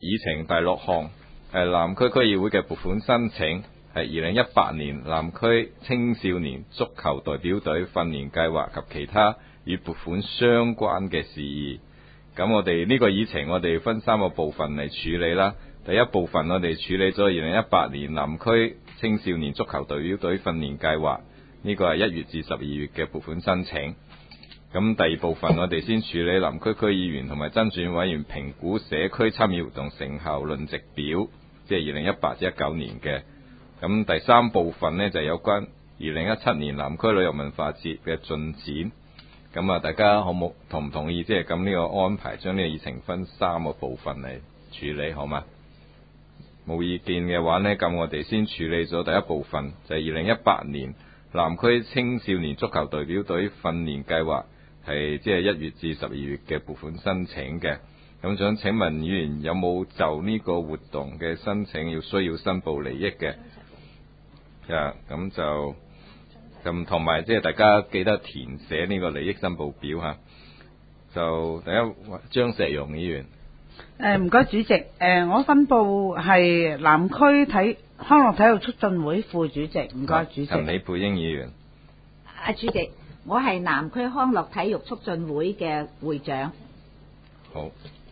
議程第6項係南區區議會嘅撥款申請，係2018年南區青少年足球代表隊訓練計劃及其他與撥款相關嘅事宜。咁我哋呢個議程我哋分3個部分嚟處理啦。第一部分我哋處理咗2018年南區青少年足球代表隊訓練計劃，呢個係1月至12月嘅撥款申請。咁第二部分我哋先處理南區區議員同埋增選委員評估社區參與活動成效論值表，即係2018至19年嘅。咁第3部分呢，就有關2017年南區旅遊文化節嘅進展。咁啊，大家同唔同意即係咁呢個安排，將呢個議程分3個部分嚟處理，好嗎？冇意見嘅話呢，咁我哋先處理咗第一部分，就係2018年南區青少年足球代表隊訓練計劃，係即係1月至12月嘅撥款申請嘅。咁想請問議員有冇就呢個活動嘅申請需要申報利益嘅？咁就咁同埋即係大家記得填寫呢個利益申報表嚇。就第一，張石榕議員。 唔該主席，我申報係南區康樂體育促進會副主席，唔該主席。 陳李佩英議員。 主席，我係南區康樂體育促進會嘅會長。 好。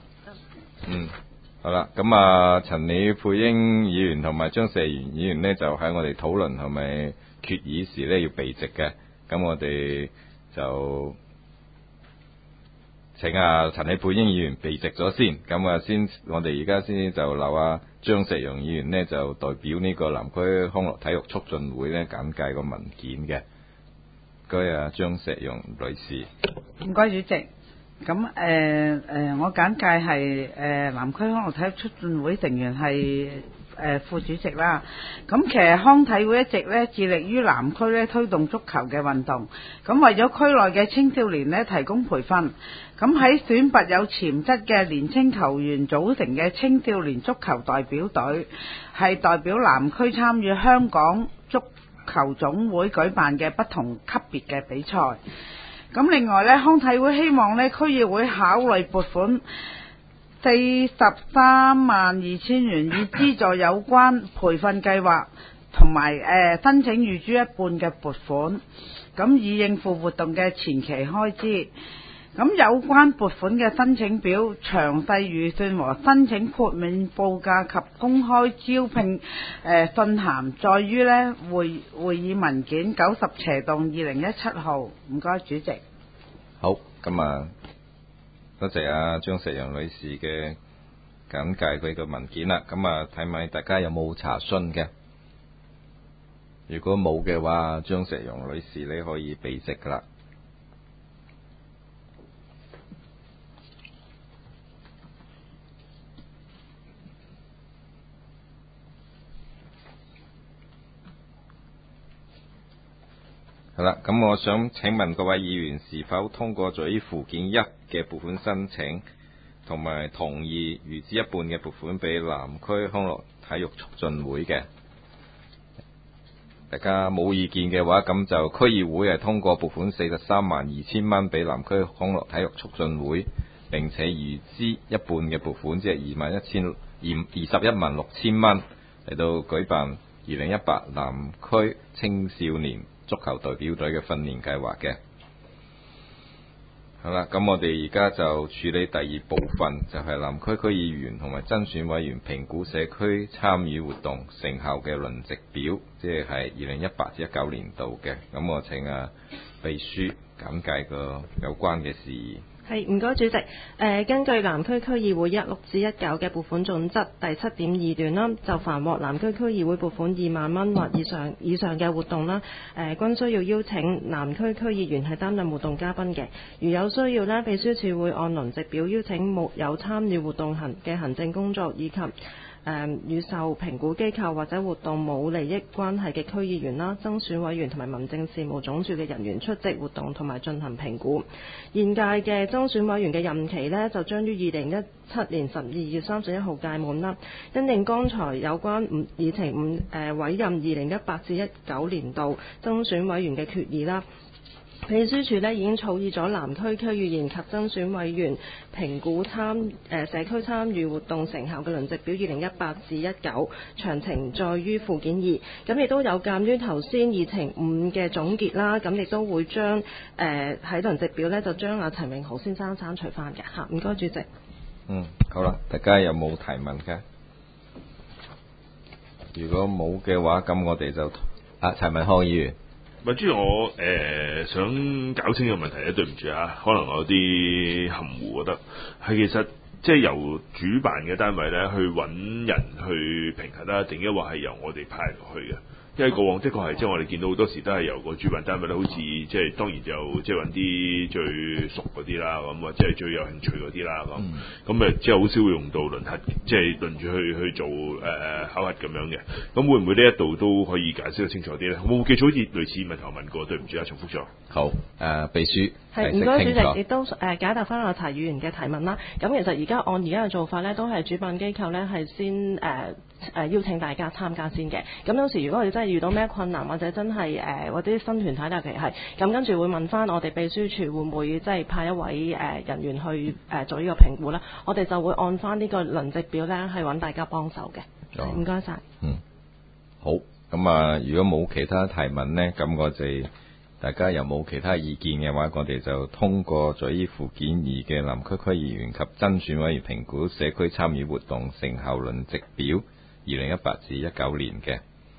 好啦，咁啊，陳李佩英議員同埋張石榕議員呢，就喺我哋討論係咪決議時呢要避席嘅，咁我哋就請陳李佩英議員避席咗先，咁我哋而家先就留張石榕議員呢，就代表呢個南區康樂體育促進會呢簡介個文件嘅。唔該張石榕女士。 唔該主席。咁我簡介係南區康樂體育促進會成員係副主席啦。咁其實康體會一直咧致力於南區咧推動足球嘅運動。咁為咗區內嘅青少年咧提供培訓，咁喺選拔有潛質嘅年青球員組成嘅青少年足球代表隊，係代表南區參與香港足球總會舉辦嘅不同級別嘅比賽。咁另外咧，康體會希望咧區議會考慮撥款432000元，以資助有關培訓計劃同埋申請預支一半嘅撥款，咁以應付活動嘅前期開支。咁有關撥款嘅申請表、詳細預算和申請豁免報價及公開招聘信函，在於呢會議文件90/2017號。唔該主席。 好，咁多謝張石榕女士嘅簡介佢個文件啦。咁睇埋大家有冇查詢嘅？如果冇嘅話，張石榕女士你可以避席噶啦。好啦，咁我想請問各位議員是否通過咗附件1嘅撥款申請，同埋同意預支一半嘅撥款俾南區康樂體育促進會嘅？大家冇意見嘅話，咁就區議會係通過撥款432000蚊俾南區康樂體育促進會，並且預支一半嘅撥款，即係216000蚊嚟到舉辦2018南區青少年足球代表隊嘅訓練計劃嘅。好啦，咁我哋而家就處理第2部分，就係南區區議員同埋增選委員評估社區參與活動成效嘅論值表，即係2018至19年度嘅。咁我請秘書簡介個有關嘅事宜。 係，唔該主席。根據南區區議會16至19嘅撥款準則第7.2段啦，就凡獲南區區議會撥款2萬蚊或以上嘅活動啦，均需要邀請南區區議員係擔任活動嘉賓嘅。如有需要呢，秘書處會按輪值表邀請沒有參與活動嘅行政工作以及與受評估機構或者活動冇利益關係嘅區議員啦、增選委員同埋民政事務總署嘅人員出席活動同埋進行評估。現屆嘅增選委員嘅任期呢，就將於2017年12月31號屆滿啦。因應剛才有關議程委任2018至19年度增選委員嘅決議啦， 秘書處已經草擬咗南區區議員及增選委員評估社區參與活動成效嘅輪值表2018-19，詳情載於附件2。咁亦都有鑑於頭先議程5嘅總結啦，咁亦都會將喺輪值表就將阿陳榮豪先生刪除翻嘅嚇。唔該，主席。 好啦，大家有冇提問嘅？如果冇嘅話，咁我哋就陳文康議員。 主席，我想搞清楚個問題咧，對唔住啊，可能我有啲含糊，覺得係其實即係由主辦嘅單位咧去揾人去評核啦，定抑或係由我哋派人落去嘅？因為過往的確係即係我哋見到好多時都係由個主辦單位咧，好似即係當然就即係揾啲最熟嗰啲啦，咁或者係最有興趣嗰啲啦，咁即係好少會用到輪核，即係輪住去做考核咁樣嘅。咁會唔會呢一度都可以解釋得清楚啲咧？我冇記錯，好似類似問題我問過，對唔住啊，重複咗。 好，秘書係唔該，主席亦都解答翻阿陳議員嘅提問啦。咁其實而家按而家嘅做法咧，都係主辦機構咧係先邀請大家參加先嘅。咁有時如果我哋真係遇到咩困難，或者真係或者新團體啦，其實係咁跟住會問翻我哋秘書處會唔會即係派一位人員去做呢個評估啦。我哋就會按翻呢個輪值表咧係揾大家幫手嘅。唔該晒。 好。咁如果冇其他提問呢，咁我哋大家又冇其他意見嘅話，我哋就通過咗依附件2嘅南區區議員及增選委員評估社區參與活動成效輪值表2018-19年嘅。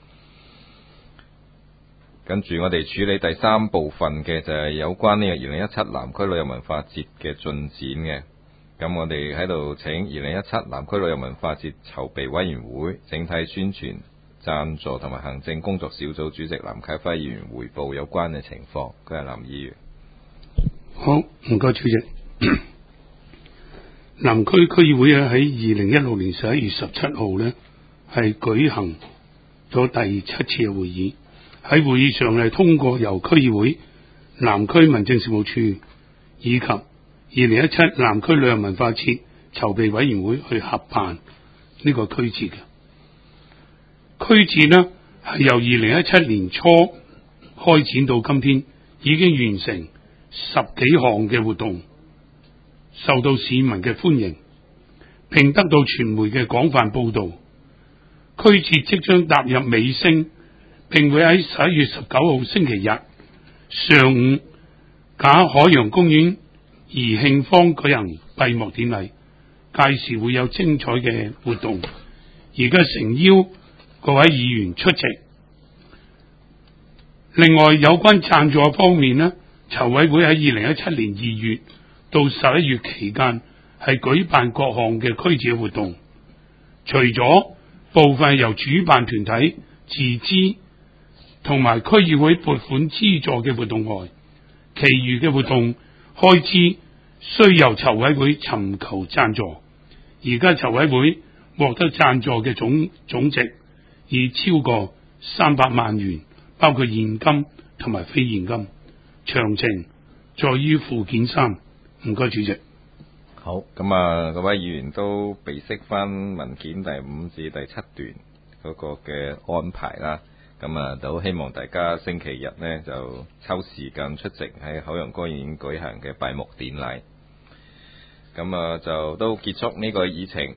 跟住我哋處理第3部分嘅就係有關呢個2017南區旅遊文化節嘅進展嘅。咁我哋喺度請2017南區旅遊文化節籌備委員會整體宣傳贊助同埋行政工作小組主席林啟輝議員匯報有關嘅情況。佢係林議員。 好，唔該主席。南區區議會喺2016年11月17號呢係舉行咗第7次嘅會議。喺會議上係通過由區議會、南區民政事務處以及2017南區旅遊文化節籌備委員會去合辦呢個區節嘅。區節呢係由2017年初開展到今天，已經完成10幾項嘅活動，受到市民嘅歡迎，並得到傳媒嘅廣泛報道。區節即將踏入尾聲，並會喺11月19號星期日上午假海洋公園怡慶坊舉行閉幕典禮，屆時會有精彩嘅活動。而家誠邀各位議員出席。另外有關贊助方面呢，籌委會喺2017年2月到11月期間係舉辦各項嘅區節活動，除咗部分由主辦團體自資同埋區議會撥款資助嘅活動外，其餘嘅活動開支需由籌委會尋求贊助。而家籌委會獲得贊助嘅總值已超過300萬元，包括現金同埋非現金。詳情在於附件3。唔該主席。 好，咁各位議員都備悉翻文件第5至第7段嗰個嘅安排啦。咁都希望大家星期日呢就抽時間出席喺海洋公園舉行嘅閉幕典禮。咁就都結束呢個議程。